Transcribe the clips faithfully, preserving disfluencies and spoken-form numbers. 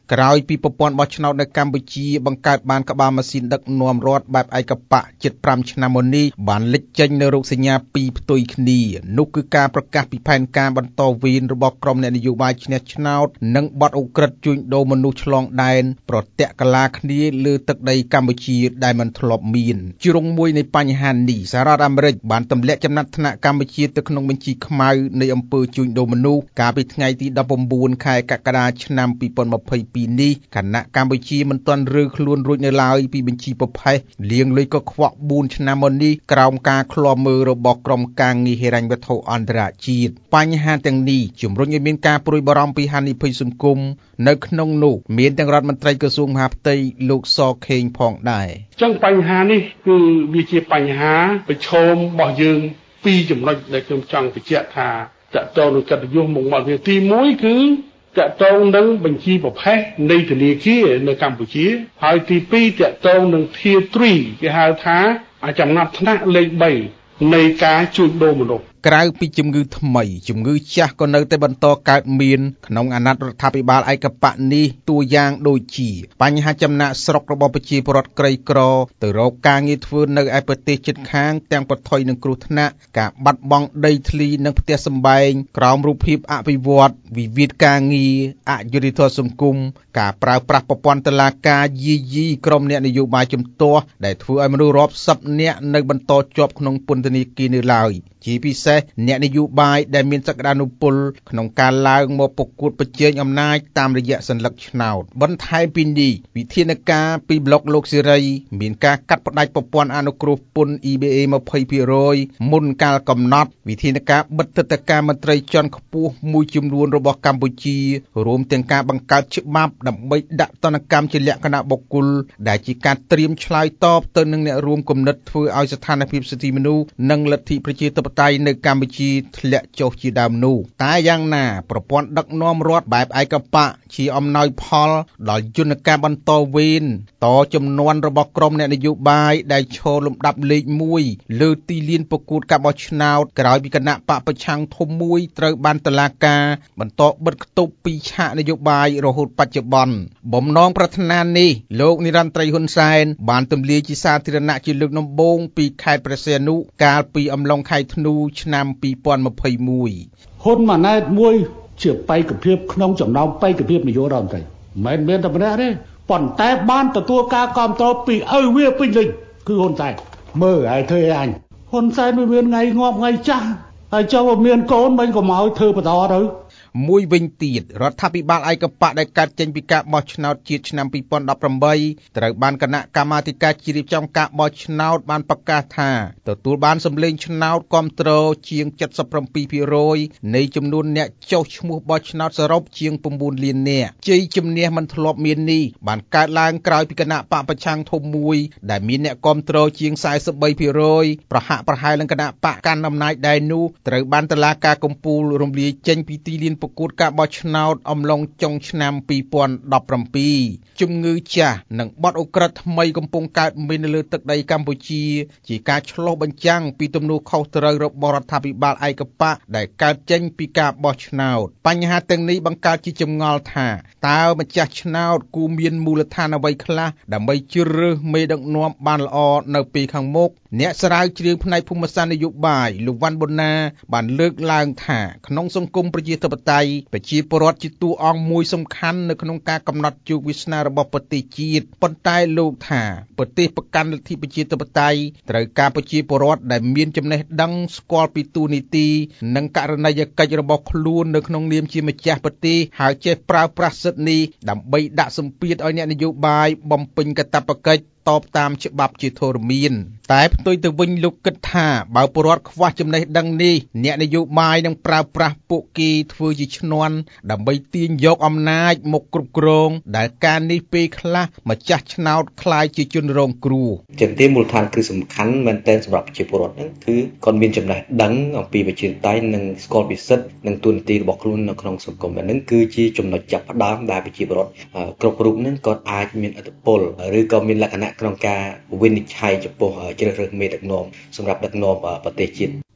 ក្រោយពីប្រព័ន្ធបោះឆ្នោតនៅកម្ពុជាបង្កើតបានក្បាលម៉ាស៊ីនដឹកនាំរដ្ឋបែបឯកបកជិតប្រាំឆ្នាំមុននេះបានលេចចេញនៅរោគសញ្ញាពីរផ្ទុយគ្នានោះគឺការប្រកាសពីផែនការបន្តវេនរបស់ក្រុមអ្នកនយោបាយឈ្នះឆ្នោតនិងបទឧក្រិដ្ឋជួញដូរមនុស្សឆ្លងដែនប្រទាក់កលាគ្នាលើទឹកដីកម្ពុជាដែលមិនធ្លាប់មានជ្រុងមួយនៃបញ្ហានេះសហរដ្ឋអាមេរិកបានទម្លាក់ចំណាត់ថ្នាក់កម្ពុជាទៅក្នុងបញ្ជីខ្មៅនៃអំពើជួញដូរមនុស្សកាលពីថ្ងៃទីដប់ប្រាំបួនខែកក្កដាឆ្នាំពីរពាន់ម្ភៃពីរនេះខណៈកម្ពុជាមិនទាន់រើខ្លួនរួចនៅឡើយពីបញ្ជីប្រភេទលាងលុយកខ្វក់បួនឆ្នាំមុននេះក្រោមការឃ្លាំមើលរបស់ក្រុមការងារហិរញ្ញវត្ថុអន្តរជាតិបញ្ហាទាំងនេះជំរុញឲ្យមានការព្រួយបារម្ភពីហានិភ័យសង្គមនៅក្នុងនោះមានទាំងរដ្ឋមន្ត្រីក្រសួងមហាផ្ទៃលោកសខេងផងដែរចឹងបញ្ហានេះគឺវាជាបញ្ហាប្រឈមរបស់យើងពីរចំណុចដែលខ្ញុំចង់បញ្ជាក់ថាតកតងនឹងកិត្តិយសមុខមាត់វាទីមួយគឺតកតងនឹងបញ្ជីប្រភេទនៃធនាគារនៅកម្ពុជាហើយទីពីរតកតងនឹងធាទ្រីគេហៅថាចំណាត់ថ្នាក់លេខបីនៃការជួញដូរមនុស្សក្រៅពីជំងឺថ្មីជំងឺចាស់ក៏នៅតែបន្តកើតមានក្នុងអាណត្តិរដ្ឋាភិបាលឯកបកនេះតួយ៉ាងដូចជាបញ្ហាចំណាក់ស្រុករបស់ប្រជាពលរដ្ឋក្រីក្រទៅរកការងារធ្វើនៅឯប្រទេសជិតខាងទាំងប្រថុយនឹងគ្រោះថ្នាក់ការបាត់បង់ដីធ្លីនិងផ្ទះសម្បែងក្រោមរូបភាពអភិវឌ្ឍវិវាទការងារអយុត្តិធម៌សង្គមការប្រើប្រាស់ប្រព័ន្ធតុលាការយាយីក្រុមអ្នកនយោបាយជំទាស់ដែលធ្វើឲ្យមនុស្សរាប់សិបនាក់នៅបន្តជាប់ក្នុងពន្ធនាគារនៅឡើយជាពិសេសអ្នកនយោបាយដែលមានសក្តានុពលក្នុងការឡើងមកប្រកួតប្រជែងអំណាចតាមរយៈសញ្ញាឆ្នោតបន្ថែមពីនេះវិធានការពីប្លុកលោកសេរីមានការកាត់ផ្តាច់ប្រព័ន្ធអនុគ្រោះពន្ធ អ៊ី ប៊ី អេ ยี่สิบเปอร์เซ็นต์ មុនកាលកំណត់វិធានការបិទទឹកតការមន្ត្រីជាន់ខ្ពស់មួយចំនួនរបស់កម្ពុជារួមទាំងការបង្កើតច្បាប់ដើម្បីដាក់ទណ្ឌកម្មជាលក្ខណៈបុគ្គលដែលជាការត្រៀមឆ្លើយតបទៅនឹងអ្នករួមគំនិតធ្វើឲ្យស្ថានភាពសិទ្ធិមនុស្សនិងលទ្ធិប្រជាធិបតេយ្យនៅកម្ពុជាធ្លាក់ចុះជាដើមនោះតែយ៉ាងណាប្រព័ន្ធដឹកនាំរដ្ឋបែបឯកបកជាអំណោយផលដល់យន្តការបន្តវេនតចំនួនរបស់ក្រុមអ្នកនយោបាយដែលឈរលំដាប់លេខមួយលើទីលានប្រកួតការបោះឆ្នោតក្រោយពីគណៈបកប្រឆាំងធំមួយត្រូវបានតុលាការបន្តបិទគប់ពីឆាកនយោបាយរហូតបច្ចុប្បន្នបំណងប្រាថ្នានេះលោកនិរន្តរីហ៊ុនសែនបានទម្លាយជាសាធារណៈជាលើកដំបូងពីខេត្តព្រះសីហនុកាលពីអំឡុងខែធ្នូឆ្នាំពីរពាន់ម្ភៃមួយហ៊ុនម៉ាណែតមួយជាបេក្ខភាពក្នុងចំណោមបេក្ខភាពនាយករដ្ឋមន្ត្រីមិនមែនតែម្នាក់ទេប៉ុន្តែបានទទួលការគាំទ្រពីឪវាពេញលេញគឺហ៊ុនសែនមើលឲ្យធ្វើអញហ៊ុនសែនវាមានថ្ងៃងាប់ថ្ងៃចាស់ហើយចង់ឲ្យមានកូនមិនកុំឲ្យធ្វើបន្តទៅមួយវិញទៀតរដ្ឋាភិបាលឯកបកដែលកាត់ចេញពីការបោះឆ្នោតជាតិឆ្នាំពីរពាន់ដប់ប្រាំបីត្រូវបានគណៈកម្មាធិការជ្រៀបចំការបោះឆ្នោតបានប្រកាសថាទទួលបានសម្លេងឆ្នោតគាំទ្រជាង เจ็ดสิบเจ็ดភាគរយ នៃចំនួនអ្នកចុះឈ្មោះបោះឆ្នោតសរុបជាង 9 លាននាក់ជ័យជំនះមិនធ្លាប់មាននេះបានកើតឡើងក្រោយពីគណៈបកប្រឆាំងធំមួយដែលមានអ្នកគាំទ្រជាង สี่สิบสามភាគរយ ប្រហាក់ប្រហែលនឹងគណៈបកកាន់អំណាចដែរនោះត្រូវបានតុលាការកំពូលរំលាយចេញពីទីលានប្រកួតការបោះឆ្នោតអំឡុងចុងឆ្នាំពីរពាន់ដប់ប្រាំពីរជំងឺចាស់និងបទឧក្រិដ្ឋថ្មីកំពុងកើតមាននៅលើទឹកដីកម្ពុជាជាការឆ្លុះបញ្ចាំងពីទំនួលខុសត្រូវរបស់រដ្ឋាភិបាលឯកបកដែលកើតចេញពីការបោះឆ្នោតបញ្ហាទាំងនេះបង្កើតជាចម្ងល់ថាតើម្ចាស់ឆ្នោតគួរមានមូលដ្ឋានអ្វីខ្លះដើម្បីជ្រើសរើសមេដឹកនាំបានល្អនៅពេលខាងមុខអ្នកស្រាវជ្រាវផ្នែកភូមិសាស្ត្រនយោបាយលោកវ៉ាន់ប៊ុនណាបានលើកឡើងថាក្នុងសង្គមប្រជាធិបតេយ្យប្រជាពលរដ្ឋជាតួអង្គមួយសំខាន់នៅក្នុងការកំណត់ជោគវាសនារបស់ប្រទេសជាតិប៉ុន្តែលោកថាប្រទេសប្រកាន់លទ្ធិប្រជាធិបតេយ្យត្រូវការប្រជាពលរដ្ឋដែលមានចំណេះដឹងស្គាល់ពីទូនីតិនិងករណីយកិច្ចរបស់ខ្លួននៅក្នុងនាមជាម្ចាស់ប្រទេសហើយចេះប្រើប្រាស់សិទ្ធិនេះដើម្បីដាក់សម្ពាធឲ្យអ្នកនយោបាយបំពេញកាតព្វកិច្ចតបតាមច្បាប់ជាធរមានតែផ្ទុយទៅវិញលោកគិតថាបើពលរដ្ឋខ្វះចំណេះដឹងនេះអ្នកនយោបាយនឹងប្រើប្រាស់ពួកគេធ្វើជាឈ្នន់ដើម្បីទាញយកអំណាចមកគ្រប់គ្រងដែលការនេះពេលខ្លះម្ចាស់ឆ្នោតខ្លាយជាជនរងគ្រោះជាទីមូលដ្ឋានគឺសំខាន់មែនទែនសម្រាប់ប្រជាពលរដ្ឋហ្នឹងគឺគាត់មានចំណេះដឹងអំពីប្រជាធិបតេយ្យនិងស្គាល់ពីសិទ្ធិនិងទូនាទីរបស់ខ្លួននៅក្នុងសង្គមហ្នឹងគឺជាចំណុចចាប់ផ្ដើមដែលប្រជាពលរដ្ឋគ្រប់រូបហ្នឹងគាត់អាចមានឥទ្ធិពលឬក៏មានលក្ខណៈក្នុងការវិនិច្ឆ័យចំពោះជ្រើសរើសមេដឹកនាំសម្រាប់ដឹកនាំប្រទេសជាតិ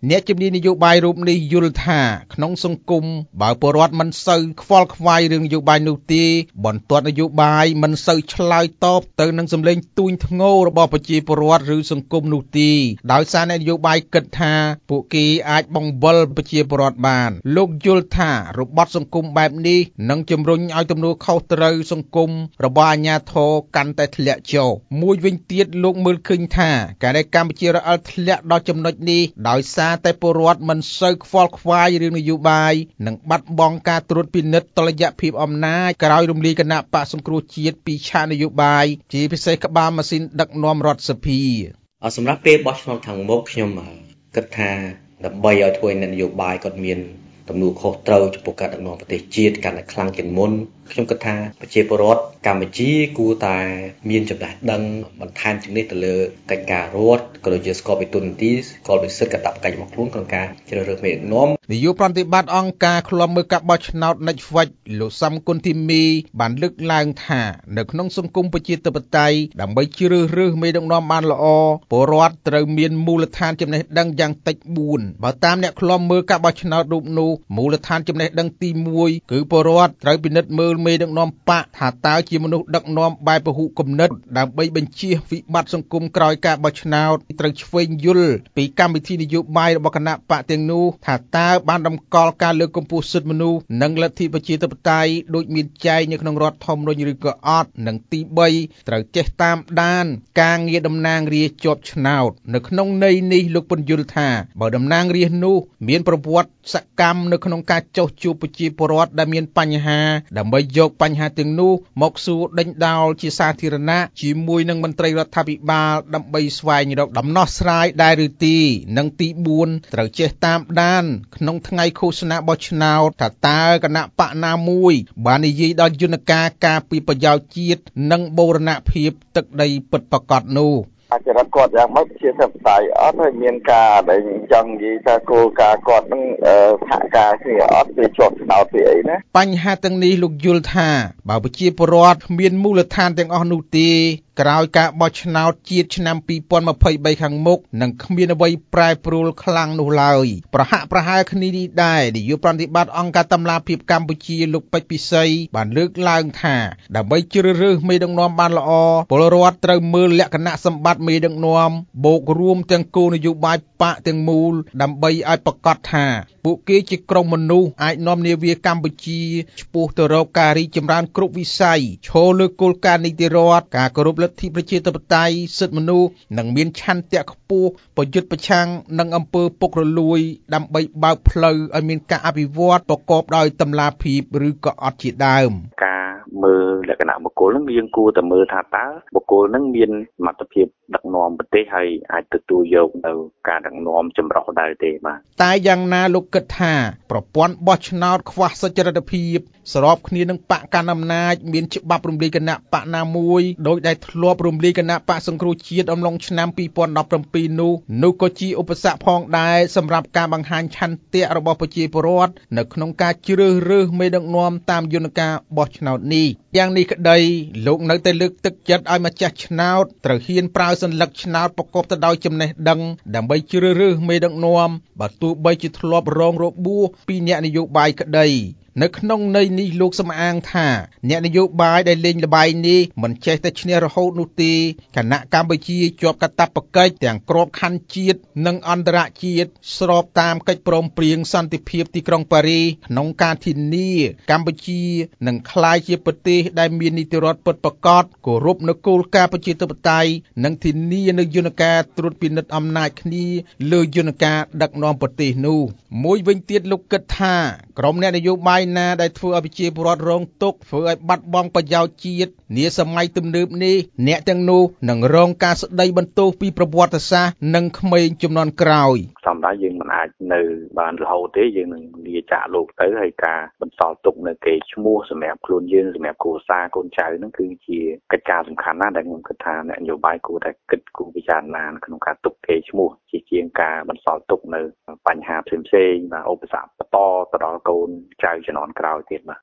អ្នកជំនាញនយោបាយរូបនេះយល់ថាក្នុងសង្គមបើពលរដ្ឋមិនសូវខ្វល់ខ្វាយរឿងនយោបាយនោះទេបន្ទាត់នយោបាយមិនសូវឆ្លើយតបទៅនឹងសម្លេងទូញធ្ងររបស់ប្រជាពលរដ្ឋឬសង្គមនោះទេដោយសារអ្នកនយោបាយគិតថាពួកគេអាចបង្វិលប្រជាពលរដ្ឋបានលោកយល់ថារបបសង្គមបែបនេះនឹងជំរុញឲ្យទំនួលខុសត្រូវសង្គមរបស់អាជ្ញាធរកាន់តែធ្លាក់ចុះមួយវិញទៀតលោកមើលឃើញថាការដែលកម្ពុជារអិលធ្លាក់ដល់ចំណុចនេះដោយសារតែពលរដ្ឋមិនសូវខ្វល់ខ្វាយរឿងនយោបាយនិងបាត់បង់ការត្រួតពិនិត្យតុល្យភាពអំណាចក្រោយរំលាយគណៈបកសង្គ្រោះជាតិពីឆាកនយោបាយជាពិសេសក្បាលម៉ាស៊ីនដឹកនាំរដ្ឋសភាសម្រាប់ពេលបោះឆ្នោតខាងមុខខ្ញុំគិតថាដើម្បីឲ្យធ្វើនយោបាយគាត់មានទំនួលខុសត្រូវចំពោះការដឹកនាំប្រទេសជាតិកាន់តែខ្លាំងជាងមុនខ្ញុំគិតថាប្រជាពលរដ្ឋកម្ពុជាគួរតែមានចំណេះដឹងបន្ថែមជាងនេះទៅលើកិច្ចការរដ្ឋក៏ដូចជាស្គាល់ពីទូននីតិស្គាល់ពីសិទ្ធិកាតព្វកិច្ចរបស់ខ្លួនក្នុងការជ្រើសរើសមេដឹកនាំនាយកប្រតិបត្តិអង្គការឃ្លាំមើលការបោះឆ្នោត Netflix លោកសំគុណធីមីបានលើកឡើងថានៅក្នុងសង្គមប្រជាធិបតេយ្យដើម្បីជ្រើសរើសមេដឹកនាំបានល្អពលរដ្ឋត្រូវមានមូលដ្ឋានចំណេះដឹងយ៉ាងតិចបួនបើតាមអ្នកឃ្លាំមើលការបោះឆ្នោតរូបនោះមូលដ្ឋានចំណេះដឹងទីមួយគឺពលរដ្ឋត្រូវពិនិត្យមើលមេដឹកនាំបកថាតើជាមនុស្សដឹកនាំបែបពហុគំនិតដើម្បីបញ្ជៀសវិបត្តិសង្គមក្រោយការបោះឆ្នោតត្រូវឆ្វេងយល់ពីកម្មវិធីនយោបាយរបស់គណៈបកទាំងនោះថាតើបានតម្កល់ការលើកកម្ពស់សិទ្ធិមនុស្សនិងលទ្ធិប្រជាធិបតេយ្យដូចមានចែងនៅក្នុងរដ្ឋធម្មនុញ្ញឬក៏អត់និងទីបីត្រូវចេះតាមដានការងារតំណាងរាស្ត្រជាប់ឆ្នោតនៅក្នុងន័យនេះលោកពន្យល់ថាបើតំណាងរាស្ត្រនោះមានប្រវត្តិសកម្មនៅក្នុងការចុះជួបប្រជាពលរដ្ឋដែលមានបញ្ហាដើម្បីយកបញ្ហាទាំងនោះមកសួរដេញដោលជាសាធារណៈជាមួយនឹងមន្ត្រីរដ្ឋាភិបាលដើម្បីស្វែងរកដំណោះស្រាយដែរឬទេនិងទីបួនត្រូវចេះតាមដានក្នុងថ្ងៃឃោសនាបោះឆ្នោតថាតើគណៈបកណាមួយបាននិយាយដល់យន្តការការពីប្រយោជន៍ជាតិនិងបូរណភាពទឹកដីពិតប្រាកដនោះអាចរត់គាត់យ៉ាងម៉េចជាសព្វតាយអត់ហើយមានការដែលចង់និយាយថាគោលការណ៍គាត់នឹងសហការគ្នាអត់វាជាប់ឆ្នោតពីអីណាបញ្ហាទាំងនេះលោកយល់ថាបើប្រជាពលរដ្ឋមានមូលដ្ឋានទាំងអស់នោះទេក្រោយការបោះឆ្នោតជាតិឆ្នាំពីរពាន់ម្ភៃបីខាងមុខនឹងគ្មានអ្វីប្រែប្រួលខ្លាំងនោះឡើយប្រហាក់ប្រហែលគ្នានេះដែរនាយកប្រតិបត្តិអង្គការតម្លាភាពកម្ពុជាលោកពេជ្រពិសីបានលើកឡើងថាដើម្បីជ្រើសរើសមេដឹកនាំបានល្អពលរដ្ឋត្រូវមើលលក្ខណៈសម្បត្តិមេដឹកនាំបូករួមទាំងគោលនយោបាយបកទាំងមូលដើម្បីឲ្យប្រកាសថាពួកគេជាក្រុមមនុស្សអាចនាំនាវាកម្ពុជាឆ្ពោះទៅរកការរីកចម្រើនគ្រប់វិស័យឈរលើគោលការណ៍នីតិរដ្ឋការគោរពលទ្ធិប្រជាធិបតេយ្យសិទ្ធិមនុស្សនិងមានឆន្ទៈខ្ពស់ប្រយុទ្ធប្រឆាំងនឹងអំពើពុករលួយដើម្បីបើកផ្លូវឲ្យមានការអភិវឌ្ឍប្រកបដោយតម្លាភាពឬក៏អត់ជាដើមការមើលលក្ខណៈបុគ្គលនឹងយើងគួរតែមើលថាតើបុគ្គលនឹងមានសមត្ថភាពដឹកនាំប្រទេសហើយអាចទទួលយកនៅការដឹកនាំចម្រុះដែរទេបាទតែយ៉ាងណាលោកគិតថាប្រព័ន្ធបោះឆ្នោតខ្វះសុចរិតភាពស្របគ្នានឹងបកកណ្ដាលអំណាចមានច្បាប់រំលាយគណៈបកណាមួយដោយដែលធ្លាប់រំលាយគណៈបកសង្គ្រោះជាតិអំឡុងឆ្នាំពីរពាន់ដប់ប្រាំពីរនោះនោះក៏ជាឧបសគ្គផងដែរសម្រាប់ការបង្ហាញឆន្ទៈរបស់ប្រជាពលរដ្ឋនៅក្នុងការជ្រើសរើសមេដឹកនាំតាមយន្តការបោះឆ្នោតនេះយ៉ាងនេះក្តីលោកនៅតែលើកទឹកចិត្តឲ្យម្ចាស់ឆ្នោតត្រូវហ៊ានប្រើសញ្ញាឆ្នោតប្រកបទៅដោយចំណេះដឹងដើម្បីជ្រើសរើសមេដឹកនាំបើទោះបីជាធ្លាប់រងរបួសពីអ្នកនយោបាយក្តីនៅក្នុងន័យនេះលោកសំអាងថាអ្នកនយោបាយដែលលេងល្បែងនេះមិនចេះតែឈ្នះរហូតនោះទេគណៈកម្ពុជាជាប់កាតព្វកិច្ចទាំងក្របខ័ណ្ឌជាតិនិងអន្តរជាតិស្របតាមកិច្ចព្រមព្រៀងសន្តិភាពទីក្រុងប៉ារីសក្នុងការធានាកម្ពុជានឹងក្លាយជាប្រទេសដែលមាននីតិរដ្ឋពិតប្រាកដគោរពនូវគោលការណ៍ប្រជាធិបតេយ្យនិងធានានូវយន្តការត្រួតពិនិត្យអំណាចគ្នាលើយន្តការដឹកនាំប្រទេសនោះមួយវិញទៀតលោកគិតថាក្រុមអ្នកនយោបាយណាដែលធ្វើឲ្យប្រជាពលរដ្ឋរងទុក្ខធ្វើឲ្យបាត់បង់ប្រយោជន៍ជាតិនាសម័យទំនើបនេះអ្នកទាំងនោះនឹងរងការស្ដីបន្ទោសពីប្រវត្តិសាស្ត្រនិងក្មេងជំនាន់ក្រោយសំដៅយើងមិនអាចនៅបានរហូតទេយើងនឹងលាចាកលោកទៅហើយការបន្សល់ទុកនៅកេរ្តិ៍ឈ្មោះសម្រាប់ខ្លួនយើងសម្រាប់គ្រួសារកូនចៅហ្នឹងគឺជាកិច្ចការសំខាន់ណាស់ដែលខ្ញុំគិតថាអ្នកនយោបាយគួរតែគិតគូរពិចារណាក្នុងការទុកកេរ្តិ៍ឈ្មោះជាជាងការបន្សល់ទុកនៅបញ្ហាផ្សេងៗបាទឧបសគ្គបន្តទៅដល់កូនចៅជំនាន់ក្រោយទៀតបាទ